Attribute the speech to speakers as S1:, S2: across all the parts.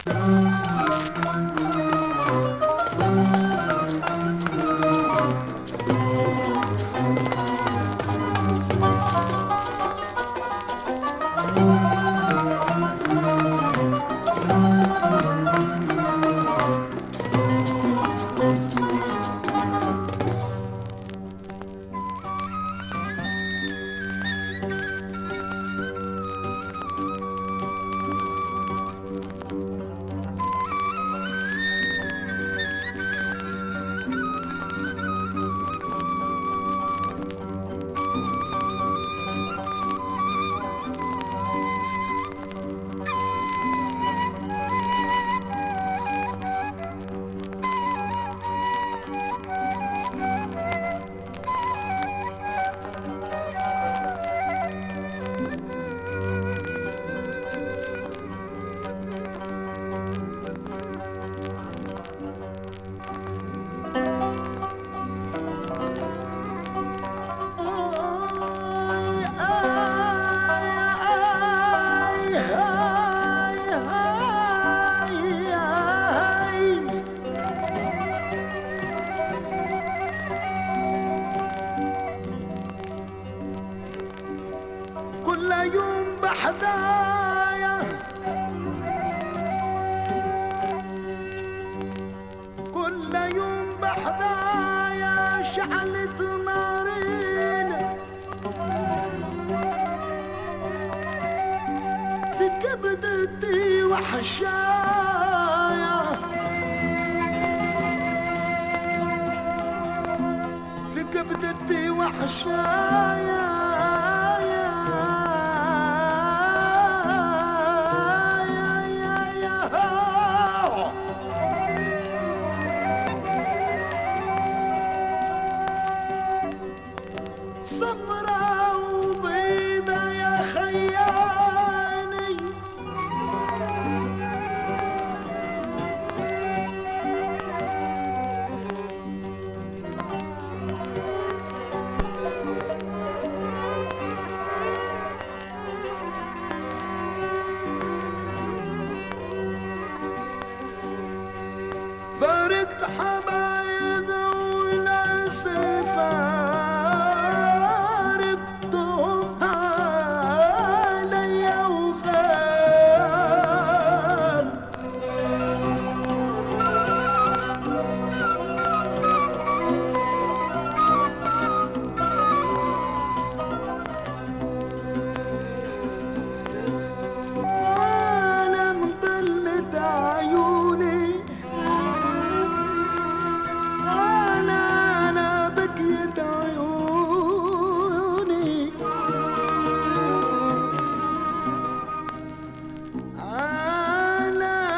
S1: كل يوم بحدايا، كل يوم بحدايا شعلت نارين في كبدتي وحشايا، في كبدتي وحشايا. سمرة وبيضة يا خياني، فارقت حبايبي وناس فارقتهم عليا وغاب. أنا مضلت عيوني، أنا بكيت عيوني، أنا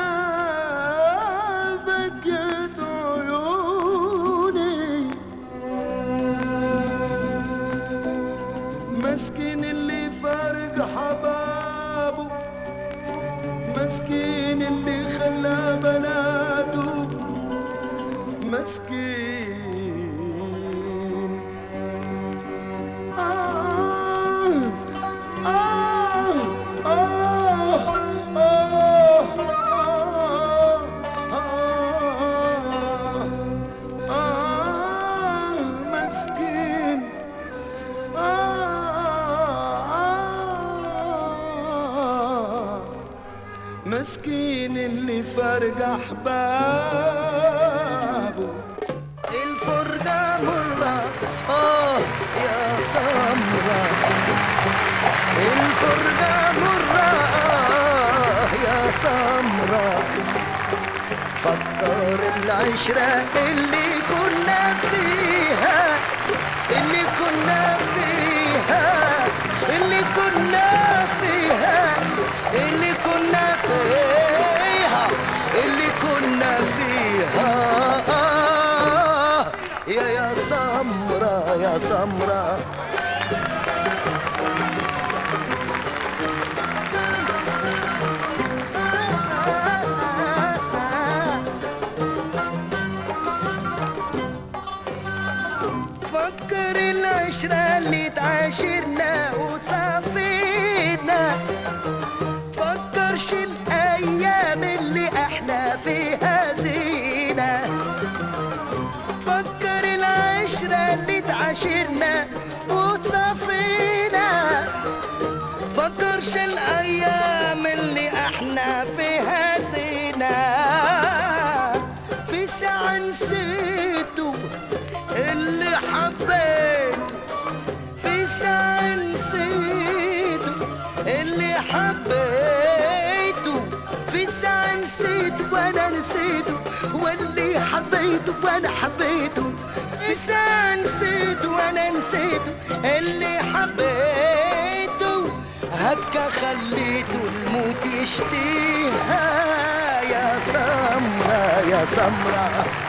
S1: بكيت عيوني. مسكين اللي فارق حبابه، مسكين اللي خلى بناته، مسكين. آه آه آه آه مسكين. مسكين اللي فرق أحبابه.
S2: الفرقة مرة يا سمرة، الفرقة مرة يا سمرة. فكر العشرة اللي كنا فيها، اللي كنا فيها، اللي كنا فيها، اللي كنا فيها، اللي كنا فيها. يا سمرة يا سمرة. فكر العشرة اللي تعاشرنا وصافينا، فكرش الأيام اللي عاشرنا وتصفينا. فكرش الايام اللي احنا فيها زينا، في ساعة نسيته اللي حبيته، في ساعة نسيته اللي حبيته، في ساعة نسيته وانا نسيته، واللي حبيته وانا حبيته، في ساعة نسيته وانا نسيته اللي حبيته. هكا خليته الموت يشتيها يا سمرة يا سمرة.